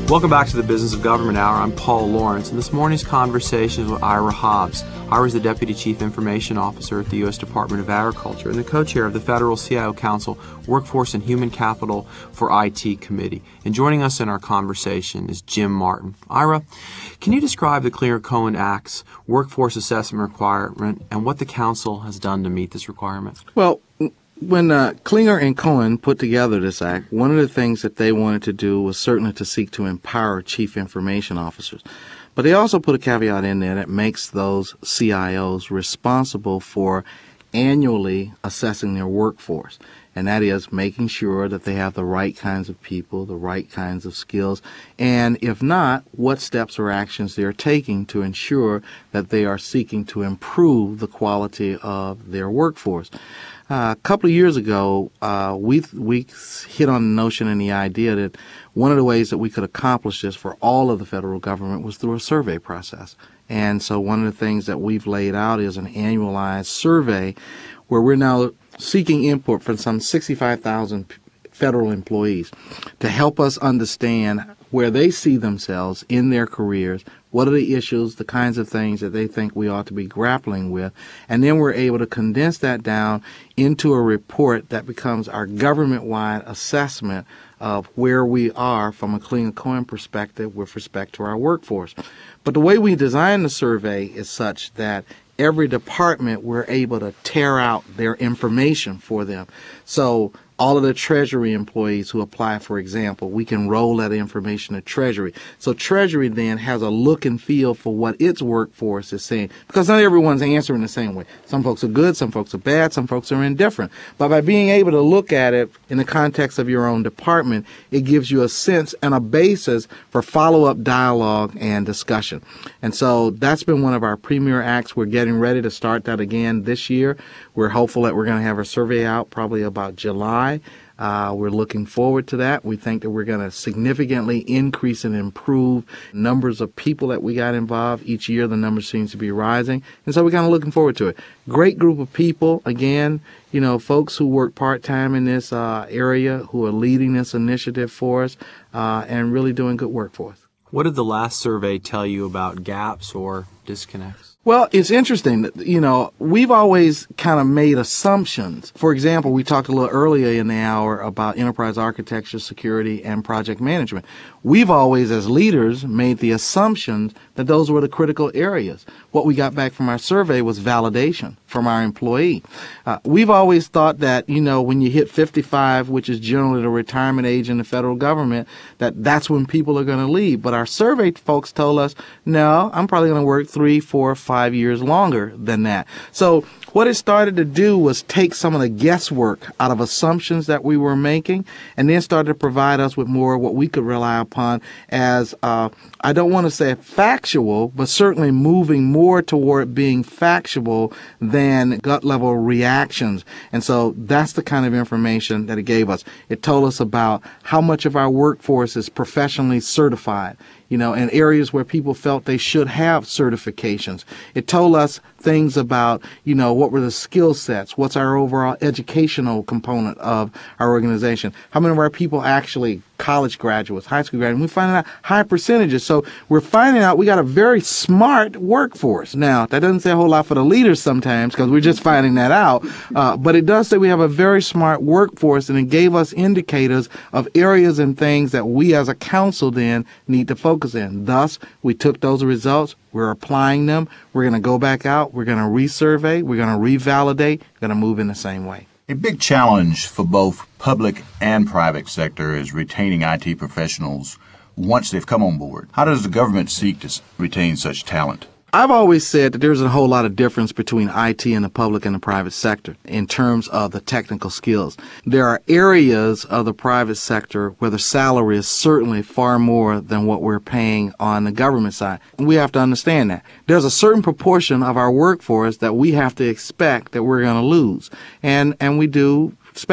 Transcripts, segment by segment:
Welcome back to the Business of Government Hour. I'm Paul Lawrence, and this morning's conversation is with Ira Hobbs. Ira is the Deputy Chief Information Officer at the U.S. Department of Agriculture and the co-chair of the Federal CIO Council Workforce and Human Capital for IT Committee. And joining us in our conversation is Jim Martin. Ira, can you describe the Clinger-Cohen Act's workforce assessment requirement and what the Council has done to meet this requirement? Well, when Clinger and Cohen put together this act, one of the things that they wanted to do was certainly to seek to empower chief information officers. But they also put a caveat in there that makes those CIOs responsible for annually assessing their workforce. And that is making sure that they have the right kinds of people, the right kinds of skills, and if not, what steps or actions they're taking to ensure that they are seeking to improve the quality of their workforce. A couple of years ago, we hit on the notion and the idea that one of the ways that we could accomplish this for all of the federal government was through a survey process. And so one of the things that we've laid out is an annualized survey where we're now seeking input from some 65,000 federal employees to help us understand where they see themselves in their careers, what are the issues, the kinds of things that they think we ought to be grappling with, and then we're able to condense that down into a report that becomes our government-wide assessment of where we are from a Clinger-Cohen perspective with respect to our workforce. But the way we design the survey is such that every department we're able to tear out their information for them. So all of the Treasury employees who apply, for example, we can roll that information to Treasury. So Treasury then has a look and feel for what its workforce is saying, because not everyone's answering the same way. Some folks are good, some folks are bad, some folks are indifferent. But by being able to look at it in the context of your own department, it gives you a sense and a basis for follow-up dialogue and discussion. And so that's been one of our premier acts. We're getting ready to start that again this year. We're hopeful that we're going to have a survey out probably about July. We're looking forward to that. We think that we're going to significantly increase and improve numbers of people that we got involved. Each year the number seems to be rising. And so we're kind of looking forward to it. Great group of people. Again, folks who work part-time in this area who are leading this initiative for us and really doing good work for us. What did the last survey tell you about gaps or disconnects? Well, it's interesting that, we've always kind of made assumptions. For example, we talked a little earlier in the hour about enterprise architecture, security, and project management. We've always, as leaders, made the assumptions that those were the critical areas. What we got back from our survey was validation from our employee. We've always thought that, when you hit 55, which is generally the retirement age in the federal government, that's when people are going to leave. But our survey folks told us, no, I'm probably going to work 3, 4, 5 years longer than that. So what it started to do was take some of the guesswork out of assumptions that we were making and then started to provide us with more of what we could rely upon as, I don't want to say factual, but certainly moving more toward being factual than gut level reactions. And so that's the kind of information that it gave us. It told us about how much of our workforce is professionally certified, in areas where people felt they should have certifications. It told us things about, what were the skill sets? What's our overall educational component of our organization? How many of our people actually college graduates, high school graduates? We're finding out high percentages. So we're finding out we got a very smart workforce. Now, that doesn't say a whole lot for the leaders sometimes because we're just finding that out. But it does say we have a very smart workforce, and it gave us indicators of areas and things that we as a council then need to focus in. Thus, we took those results. We're applying them. We're going to go back out. We're going to resurvey. We're going to revalidate. We're going to move in the same way. A big challenge for both public and private sector is retaining IT professionals once they've come on board. How does the government seek to retain such talent? I've always said that there's a whole lot of difference between IT and the public and the private sector in terms of the technical skills. There are areas of the private sector where the salary is certainly far more than what we're paying on the government side. And we have to understand that. There's a certain proportion of our workforce that we have to expect that we're going to lose. And we do expect that.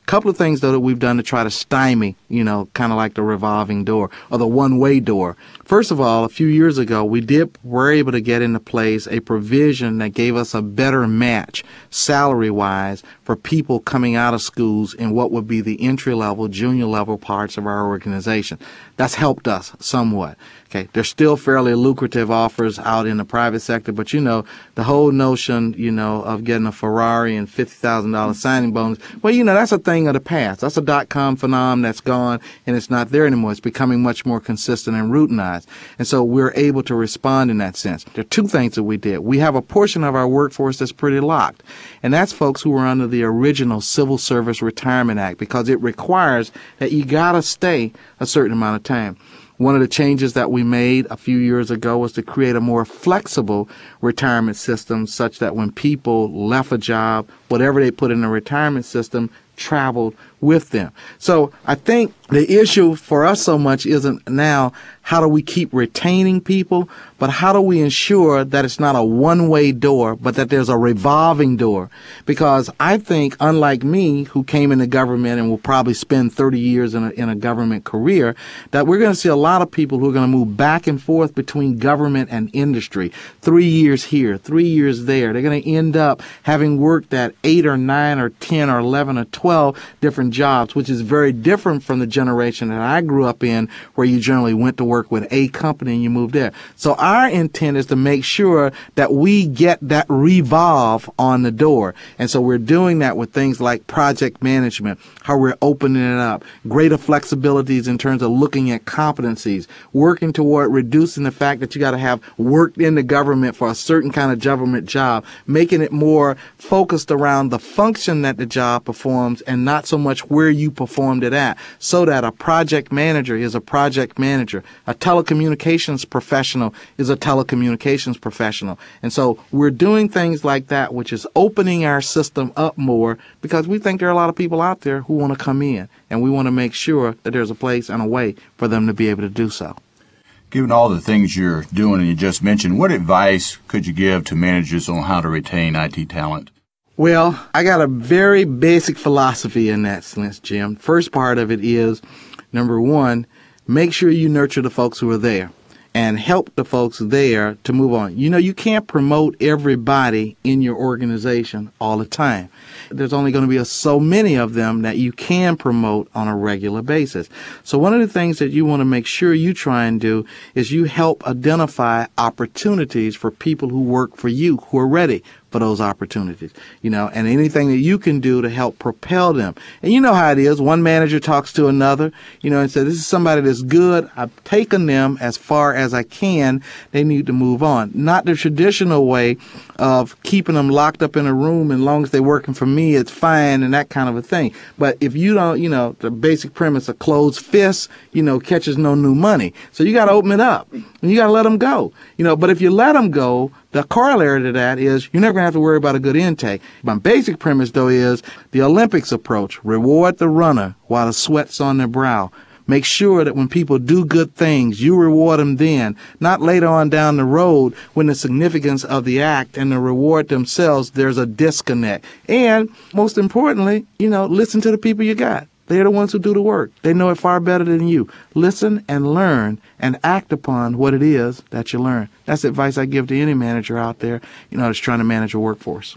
couple of things, though, that we've done to try to stymie, kind of like the revolving door or the one-way door. First of all, a few years ago, were able to get into place a provision that gave us a better match salary-wise for people coming out of schools in what would be the entry-level, junior-level parts of our organization. That's helped us somewhat. Okay, there's still fairly lucrative offers out in the private sector, but the whole notion, of getting a Ferrari and $50,000 signing bonus, well, that's a thing of the past. That's a dot-com phenomenon that's gone, and it's not there anymore. It's becoming much more consistent and routinized. And so we're able to respond in that sense. There are two things that we did. We have a portion of our workforce that's pretty locked, and that's folks who were under the original Civil Service Retirement Act, because it requires that you got to stay a certain amount of time. One of the changes that we made a few years ago was to create a more flexible retirement system such that when people left a job, whatever they put in the retirement system traveled with them. So I think the issue for us so much isn't now how do we keep retaining people, but how do we ensure that it's not a one-way door, but that there's a revolving door? Because I think, unlike me, who came into government and will probably spend 30 years in a government career, that we're going to see a lot of people who are going to move back and forth between government and industry. 3 years here, 3 years there. They're going to end up having worked at 8 or 9 or 10 or 11 or 12 different jobs, which is very different from the generation that I grew up in, where you generally went to work with a company and you moved there. So our intent is to make sure that we get that revolve on the door. And so we're doing that with things like project management, how we're opening it up, greater flexibilities in terms of looking at competencies, working toward reducing the fact that you got to have worked in the government for a certain kind of government job, making it more focused around the function that the job performs and not so much where you performed it at, so that a project manager is a project manager. A telecommunications professional is a telecommunications professional. And so we're doing things like that, which is opening our system up more, because we think there are a lot of people out there who want to come in, and we want to make sure that there's a place and a way for them to be able to do so. Given all the things you're doing and you just mentioned, what advice could you give to managers on how to retain IT talent? Well, I got a very basic philosophy in that sense, Jim. First part of it is, number one, make sure you nurture the folks who are there and help the folks there to move on. You can't promote everybody in your organization all the time. There's only going to be so many of them that you can promote on a regular basis. So one of the things that you want to make sure you try and do is you help identify opportunities for people who work for you, who are ready for those opportunities, and anything that you can do to help propel them. And you know how it is. One manager talks to another, and says, this is somebody that's good. I've taken them as far as I can. They need to move on. Not the traditional way of keeping them locked up in a room, and as long as they're working for me, it's fine, and that kind of a thing. But if you don't, the basic premise of closed fists, catches no new money. So you got to open it up, and you got to let them go. But if you let them go, the corollary to that is you're never going to have to worry about a good intake. My basic premise, though, is the Olympics approach. Reward the runner while the sweat's on their brow. Make sure that when people do good things, you reward them then, not later on down the road when the significance of the act and the reward themselves, there's a disconnect. And most importantly, listen to the people you got. They're the ones who do the work. They know it far better than you. Listen and learn and act upon what it is that you learn. That's the advice I give to any manager out there, that's trying to manage a workforce.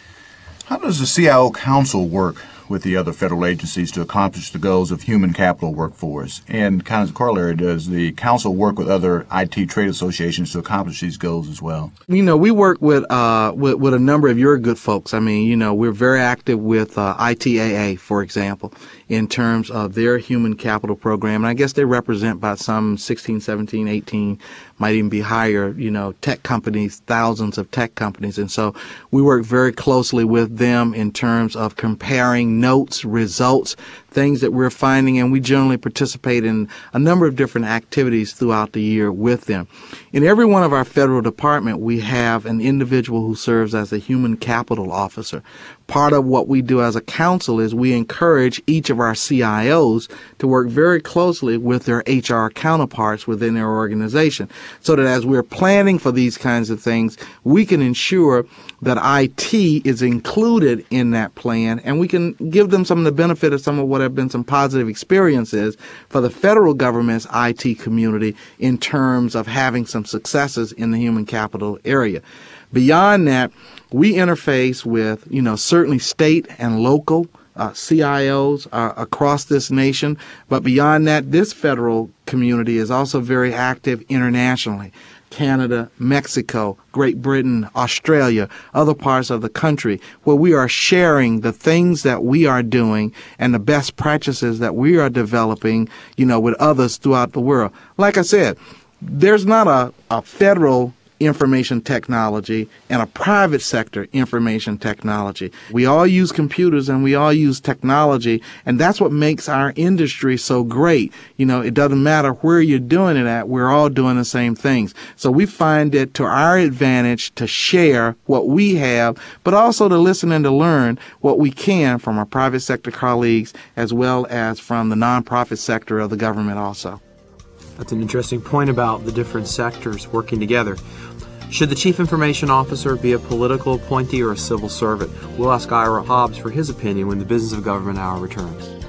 How does the CIO Council work with the other federal agencies to accomplish the goals of human capital workforce? And kind of corollary, does the council work with other IT trade associations to accomplish these goals as well? We work with a number of your good folks. We're very active with ITAA, for example, in terms of their human capital program. And I guess they represent about some 16, 17, 18, might even be higher, tech companies, thousands of tech companies. And so we work very closely with them in terms of comparing notes, results, things that we're finding, and we generally participate in a number of different activities throughout the year with them. In every one of our federal department, we have an individual who serves as a human capital officer. part of what we do as a council is we encourage each of our CIOs to work very closely with their HR counterparts within their organization, so that as we're planning for these kinds of things, we can ensure that IT is included in that plan, and we can give them some of the benefit of some of what have been some positive experiences for the federal government's IT community in terms of having some successes in the human capital area. Beyond that, we interface with, certainly state and local CIOs across this nation. But beyond that, this federal community is also very active internationally. Canada, Mexico, Great Britain, Australia, other parts of the country, where we are sharing the things that we are doing and the best practices that we are developing, with others throughout the world. Like I said, there's not a federal information technology and a private sector information technology. We all use computers and we all use technology, and that's what makes our industry so great. It doesn't matter where you're doing it at, we're all doing the same things. So we find it to our advantage to share what we have, but also to listen and to learn what we can from our private sector colleagues as well as from the nonprofit sector of the government also. That's an interesting point about the different sectors working together. Should the Chief Information Officer be a political appointee or a civil servant? We'll ask Ira Hobbs for his opinion when the Business of Government Hour returns.